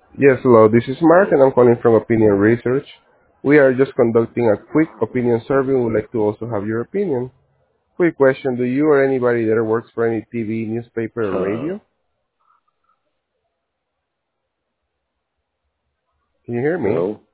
Yes, hello. This is Mark, and I'm calling from Opinion Research. We are just conducting a quick opinion survey. We would like to also have your opinion. Quick question: do you or anybody that works for any TV, newspaper, or Uh, radio? Can you hear me? Hello?